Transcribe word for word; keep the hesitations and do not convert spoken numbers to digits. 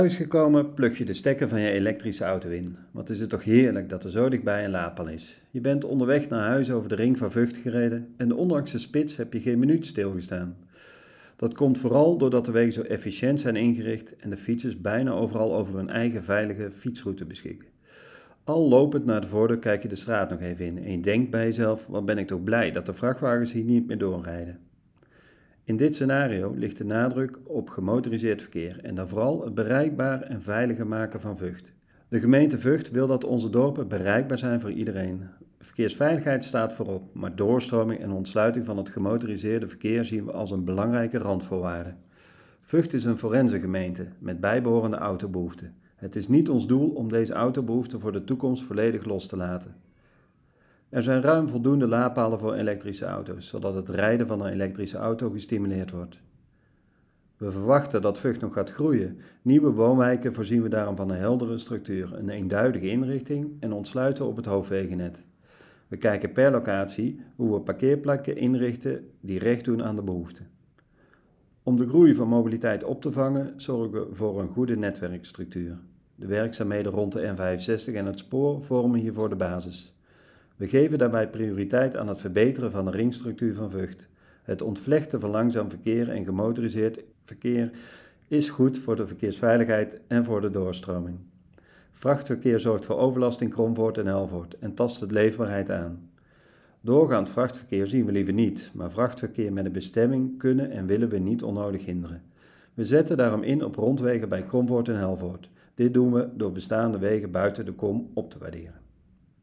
Thuis gekomen plug je de stekker van je elektrische auto in. Wat is het toch heerlijk dat er zo dichtbij een laadpaal is. Je bent onderweg naar huis over de ring van Vught gereden en ondanks de spits heb je geen minuut stilgestaan. Dat komt vooral doordat de wegen zo efficiënt zijn ingericht en de fietsers bijna overal over hun eigen veilige fietsroute beschikken. Al lopend naar de voordeur kijk je de straat nog even in en je denkt bij jezelf, wat ben ik toch blij dat de vrachtwagens hier niet meer doorrijden. In dit scenario ligt de nadruk op gemotoriseerd verkeer en dan vooral het bereikbaar en veiliger maken van Vught. De gemeente Vught wil dat onze dorpen bereikbaar zijn voor iedereen. Verkeersveiligheid staat voorop, maar doorstroming en ontsluiting van het gemotoriseerde verkeer zien we als een belangrijke randvoorwaarde. Vught is een forense gemeente met bijbehorende autobehoeften. Het is niet ons doel om deze autobehoeften voor de toekomst volledig los te laten. Er zijn ruim voldoende laadpalen voor elektrische auto's, zodat het rijden van een elektrische auto gestimuleerd wordt. We verwachten dat Vught nog gaat groeien. Nieuwe woonwijken voorzien we daarom van een heldere structuur, een eenduidige inrichting en ontsluiten op het hoofdwegennet. We kijken per locatie hoe we parkeerplekken inrichten die recht doen aan de behoeften. Om de groei van mobiliteit op te vangen, zorgen we voor een goede netwerkstructuur. De werkzaamheden rond de N vijfenzestig en het spoor vormen hiervoor de basis. We geven daarbij prioriteit aan het verbeteren van de ringstructuur van Vught. Het ontvlechten van langzaam verkeer en gemotoriseerd verkeer is goed voor de verkeersveiligheid en voor de doorstroming. Vrachtverkeer zorgt voor overlast in Kromvoort en Helvoort en tast de leefbaarheid aan. Doorgaand vrachtverkeer zien we liever niet, maar vrachtverkeer met een bestemming kunnen en willen we niet onnodig hinderen. We zetten daarom in op rondwegen bij Kromvoort en Helvoort. Dit doen we door bestaande wegen buiten de kom op te waarderen.